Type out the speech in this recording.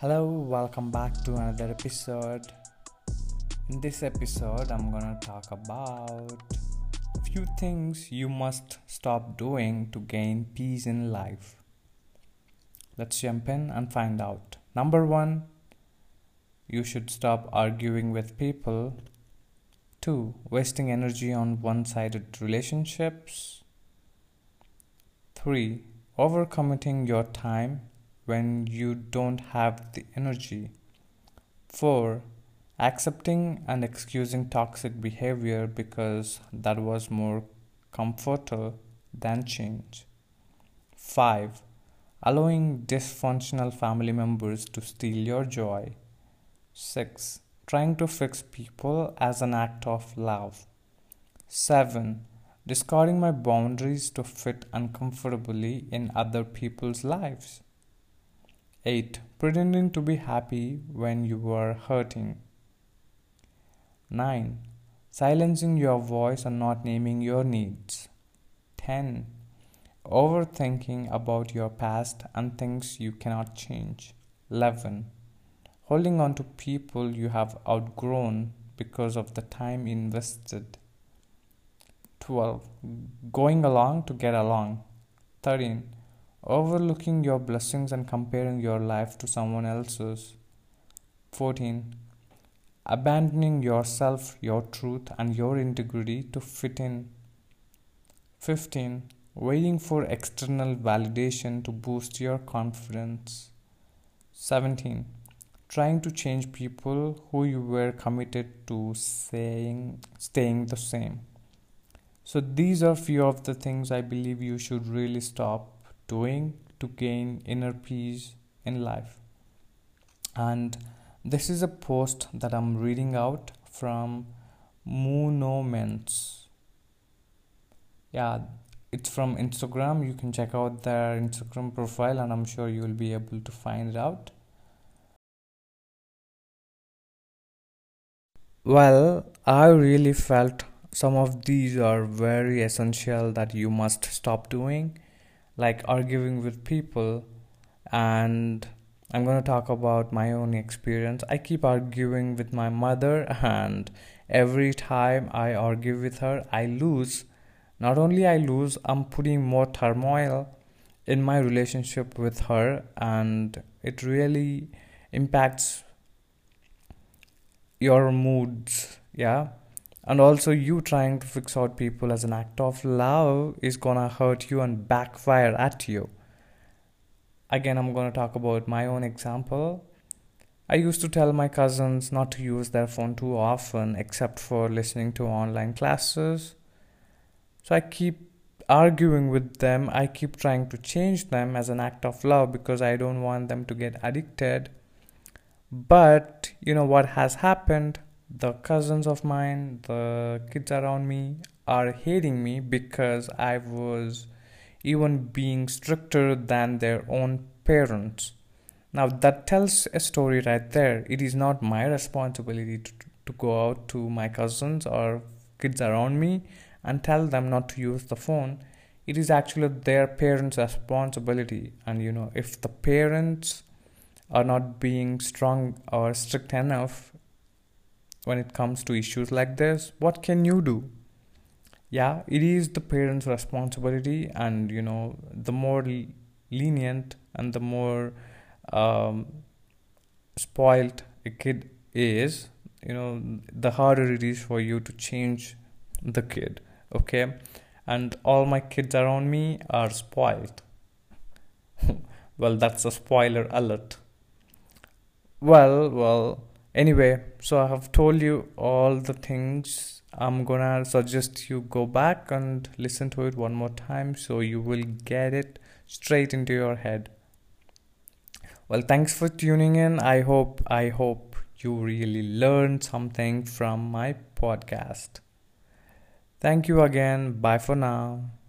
Hello, welcome back to another episode. In this episode, I'm gonna talk about a few things you must stop doing to gain peace in life. Let's jump in and find out. Number one, you should stop arguing with people. Two, wasting energy on one sided relationships. Three, overcommitting your time when you don't have the energy. 4. Accepting and excusing toxic behavior because that was more comfortable than change. 5. Allowing dysfunctional family members to steal your joy. 6. Trying to fix people as an act of love. 7. Discarding my boundaries to fit uncomfortably in other people's lives. 8. Pretending to be happy when you were hurting. 9. Silencing your voice and not naming your needs. 10. Overthinking about your past and things you cannot change. 11. Holding on to people you have outgrown because of the time invested. 12. Going along to get along. 13. Overlooking your blessings and comparing your life to someone else's. 14. Abandoning yourself, your truth, and your integrity to fit in. 15. Waiting for external validation to boost your confidence. 17. Trying to change people who you were committed to staying the same. So these are few of the things I believe you should really stop doing to gain inner peace in life. And this is a post that I'm reading out from Moonoments. Yeah, it's from Instagram. You can check out their Instagram profile and I'm sure you will be able to find it out. Well, I really felt some of these are very essential that you must stop doing, like arguing with people. And I'm going to talk about my own experience. I keep arguing with my mother, and every time I argue with her, I lose. Not only I lose, I'm putting more turmoil in my relationship with her, and it really impacts your moods. Yeah. And also, you trying to fix out people as an act of love is gonna hurt you and backfire at you. Again, I'm gonna talk about my own example. I used to tell my cousins not to use their phone too often except for listening to online classes. So I keep arguing with them. I keep trying to change them as an act of love because I don't want them to get addicted. But you know what has happened? The cousins of mine, the kids around me are hating me because I was even being stricter than their own parents. Now that tells a story right there. It is not my responsibility to go out to my cousins or kids around me and tell them not to use the phone. It is actually their parents' responsibility. And you know, if the parents are not being strong or strict enough when it comes to issues like this, what can you do? Yeah, it is the parents' responsibility, and you know, the more lenient and the more spoiled a kid is, you know, the harder it is for you to change the kid. Okay, and all my kids around me are spoiled. Well, that's a spoiler alert. Well, anyway, so I have told you all the things. I'm gonna suggest you go back and listen to it one more time so you will get it straight into your head. Well, thanks for tuning in. I hope you really learned something from my podcast. Thank you again. Bye for now.